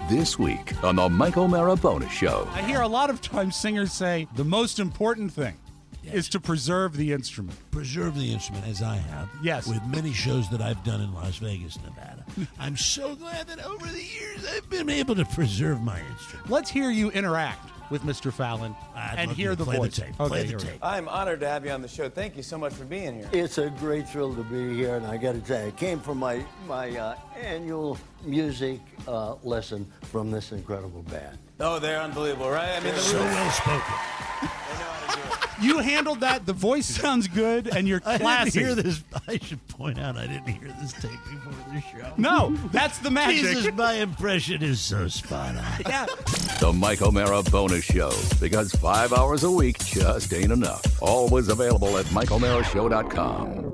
This week on the Mike O'Mara Bonus Show. I hear a lot of times singers say the most important thing is to preserve the instrument. Preserve the instrument, as I have. Yes. With many shows that I've done in Las Vegas, Nevada. I'm so glad that over the years I've been able to preserve my instrument. Let's hear you interact with Mr. Fallon and hear the play voice. The tape. Okay, Play the tape. I'm honored to have you on the show. Thank you so much for being here. It's a great thrill to be here, and I got to tell you, I came from my annual music lesson from this incredible band. Oh, they're unbelievable, right? I mean, So well spoken. they know how to do it. You handled that. The voice sounds good, and you're I classy. didn't hear this. I should point out I didn't hear this tape before the show. No, that's the magic. Jesus, my impression is so spot on. Yeah. The Mike O'Mara Bonus Show. Because 5 hours a week just ain't enough. Always available at MikeO'MaraShow.com.